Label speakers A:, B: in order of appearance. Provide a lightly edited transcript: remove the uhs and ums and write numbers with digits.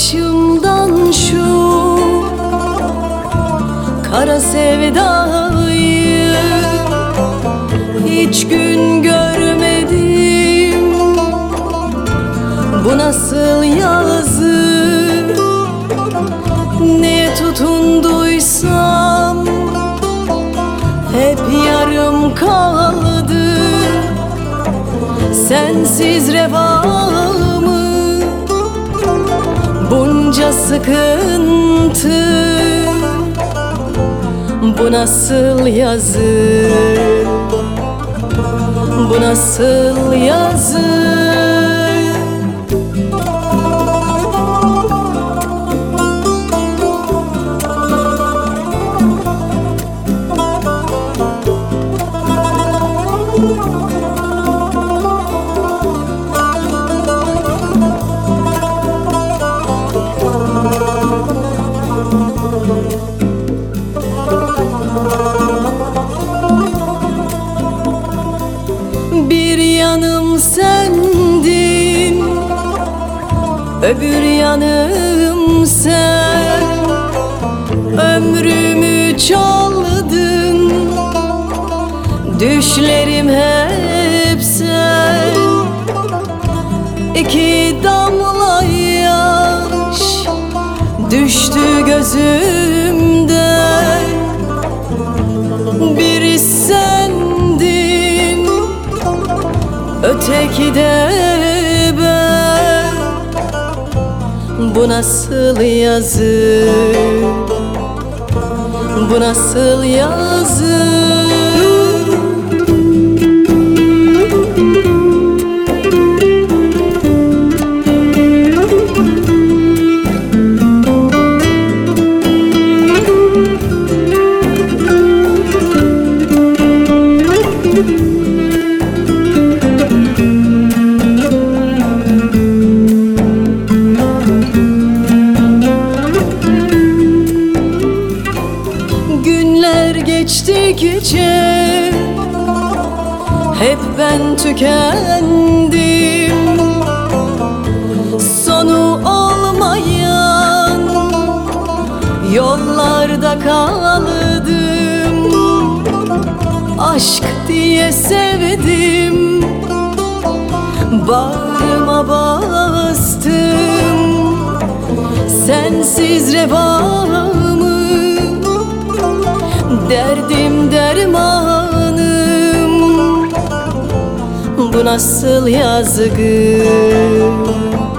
A: başımdan şu kara sevdayı. Hiç gün görmedim, bu nasıl yazı? Neye tutunduysam hep yarım kaldı. Sensiz reva mı bunca sıkıntı? Bu nasıl yazı? Bu nasıl yazı? Bir yanım sendin, öbür yanım sen. Ömrümü çaldın, düşlerim hep sen. İki damla yaş düştü gözümden. Biri sendin, öteki de ben. Bu nasıl yazı? Bu nasıl yazı? Geçtikçe hep ben tükendim. Sonu olmayan yollarda kaldım. Aşk diye sevdim, bağrıma bastım. Sensiz reva mı? Derdim dermanım, bu nasıl yazgı?